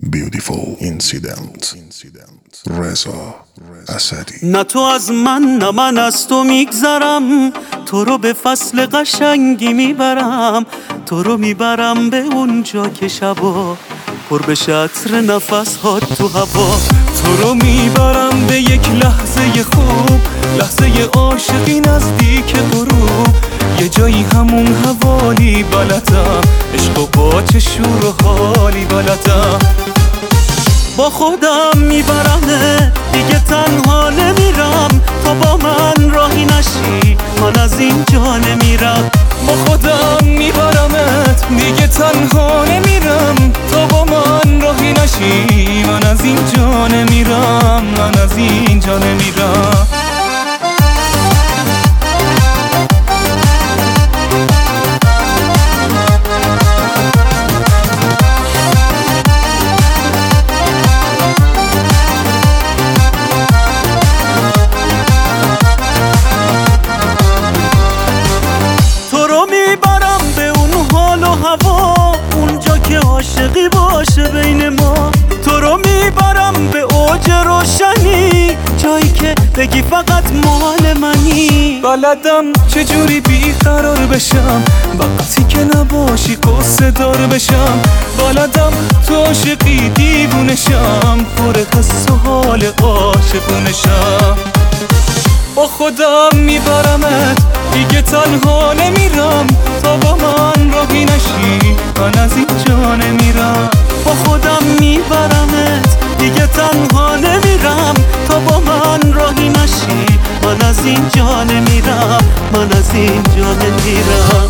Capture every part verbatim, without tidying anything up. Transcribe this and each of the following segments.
Beautiful incident رضا اسدی. نه تو از من نه من از تو میگذرم، تو رو به فصل قشنگی میبرم، تو رو میبرم به اونجا که شبا پر بشه عطر نفس ها تو هوا، تو رو میبرم به یک لحظه خوب، لحظه عاشقی نزدیک غروب، یه جایی همون حوالی بلدم، عشق و با چه شور و حالی بلدم، با خودم میبرمه دیگه تنها نمیرم، تا با من راهی نشی من از اینجا نمیرم، با خودم میبرمت دیگه تنها نمیرم، تا با من راهی نشی من از اینجا نمیرم، من از اینجا نمیرم. اونجا که عاشقی باشه بین ما، تو رو میبرم به اوج روشنی، جایی که بگی فقط مال منی، بلدم چجوری بیقرار بشم وقتی که نباشی قصه دار بشم، بلدم تو عاشقی دیوونشم، پر حس و حال عاشقونشم، با خودم میبرمت دیگه تنها نمیرم، تا با من راهی نشی من از اینجا نمیرم، با خودم میبرمت دیگه تنها نمیرم، تا با من راهی نشی من از اینجا نمیرم، من از اینجا نمیرم.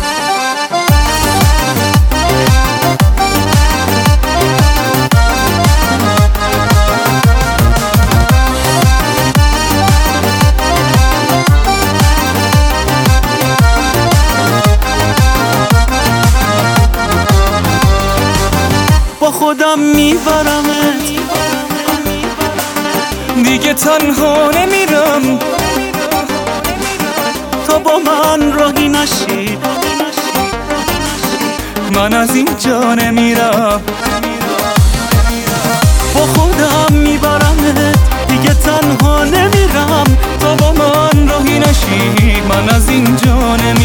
با خودم میبرمت دیگه تنها نمیرم، تا با من راهی نشی من از اینجا نمیرم، با خودم میبرمت دیگه تنها نمیرم، تا با من راهی نشی من از اینجا نمیرم.